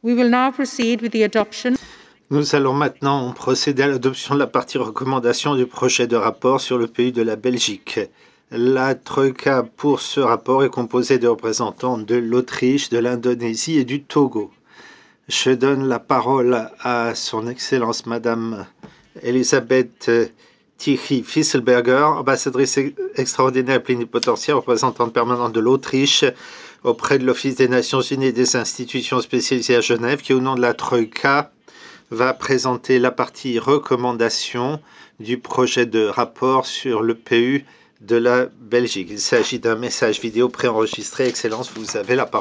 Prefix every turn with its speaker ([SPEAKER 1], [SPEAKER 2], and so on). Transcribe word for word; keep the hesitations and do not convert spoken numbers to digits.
[SPEAKER 1] We will now proceed with the adoption.
[SPEAKER 2] Nous allons maintenant procéder à l'adoption de la partie recommandation du projet de rapport sur le pays de la Belgique. La Troïka pour ce rapport est composée de représentants de l'Autriche, de l'Indonésie et du Togo. Je donne la parole à son Excellence Madame Elisabeth Tichy Fisselberger, ambassadrice extraordinaire plénipotentiaire, représentante permanente de l'Autriche auprès de l'Office des Nations Unies et des institutions spécialisées à Genève, qui au nom de la Troïka va présenter la partie recommandation du projet de rapport sur le P U de la Belgique. Il s'agit d'un message vidéo préenregistré. Excellence, vous avez la parole.